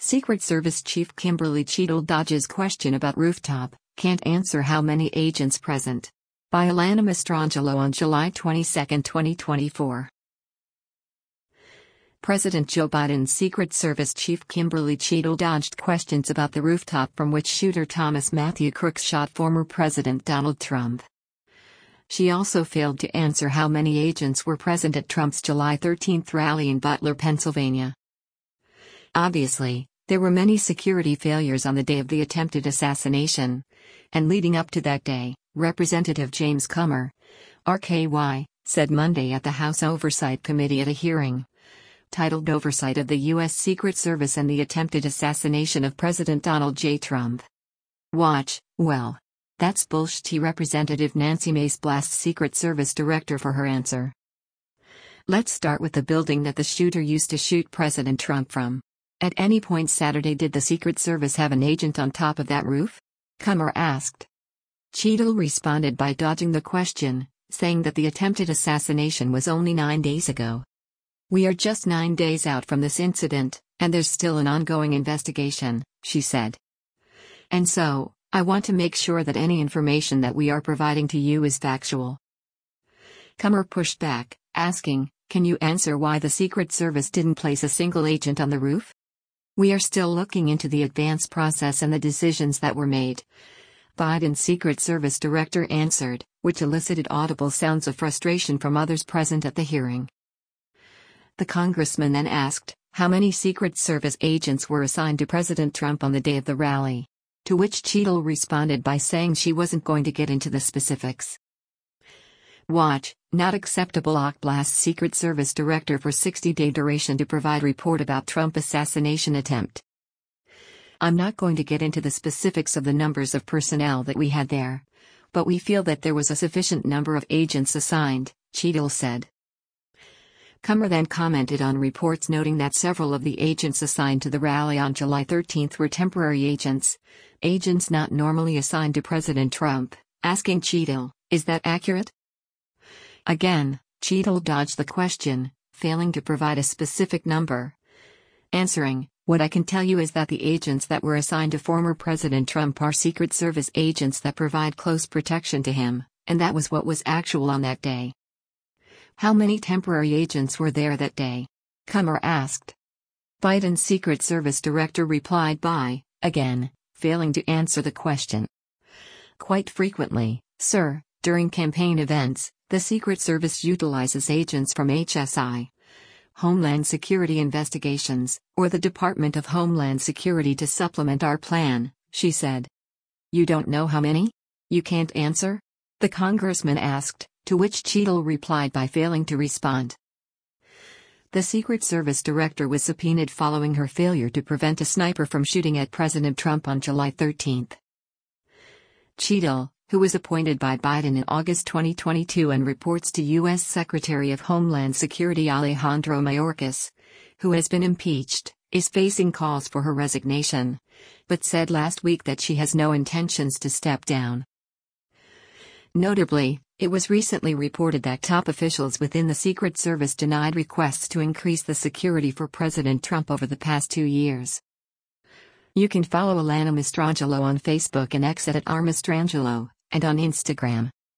Secret Service Chief Kimberly Cheadle dodges question about rooftop, can't answer how many agents present. By Alana Mastrangelo on July 22, 2024. President Joe Biden's Secret Service Chief Kimberly Cheadle dodged questions about the rooftop from which shooter Thomas Matthew Crooks shot former President Donald Trump. She also failed to answer how many agents were present at Trump's July 13 rally in Butler, Pennsylvania. Obviously, there were many security failures on the day of the attempted assassination. And leading up to that day, Representative James Comer, RKY, said Monday at the House Oversight Committee at a hearing titled Oversight of the U.S. Secret Service and the Attempted Assassination of President Donald J. Trump. Watch, well, that's bullshit. Representative Nancy Mace blasts Secret Service director for her answer. Let's start with the building that the shooter used to shoot President Trump from. At any point Saturday did the Secret Service have an agent on top of that roof? Comer asked. Cheadle responded by dodging the question, saying that the attempted assassination was only 9 days ago. We are just 9 days out from this incident, and there's still an ongoing investigation, she said. And so, I want to make sure that any information that we are providing to you is factual. Comer pushed back, asking, can you answer why the Secret Service didn't place a single agent on the roof? We are still looking into the advance process and the decisions that were made. Biden's Secret Service director answered, which elicited audible sounds of frustration from others present at the hearing. The congressman then asked, how many Secret Service agents were assigned to President Trump on the day of the rally? To which Cheadle responded by saying she wasn't going to get into the specifics. Watch, not acceptable. Blasts Secret Service director for 60-day duration to provide report about Trump assassination attempt. I'm not going to get into the specifics of the numbers of personnel that we had there. But we feel that there was a sufficient number of agents assigned, Cheadle said. Comer then commented on reports noting that several of the agents assigned to the rally on July 13 were temporary agents not normally assigned to President Trump, asking Cheadle, is that accurate? Again, Cheadle dodged the question, failing to provide a specific number. Answering, what I can tell you is that the agents that were assigned to former President Trump are Secret Service agents that provide close protection to him, and that was what was actual on that day. How many temporary agents were there that day? Comer asked. Biden's Secret Service director replied by, again, failing to answer the question. Quite frequently, sir, during campaign events, the Secret Service utilizes agents from HSI, Homeland Security Investigations, or the Department of Homeland Security to supplement our plan, she said. You don't know how many? You can't answer? The congressman asked, to which Cheadle replied by failing to respond. The Secret Service director was subpoenaed following her failure to prevent a sniper from shooting at President Trump on July 13. Cheadle, who was appointed by Biden in August 2022 and reports to U.S. Secretary of Homeland Security Alejandro Mayorkas, who has been impeached, is facing calls for her resignation, but said last week that she has no intentions to step down. Notably, it was recently reported that top officials within the Secret Service denied requests to increase the security for President Trump over the past 2 years. You can follow Alana Mastrangelo on Facebook and X at @rmastrangelo, and on Instagram.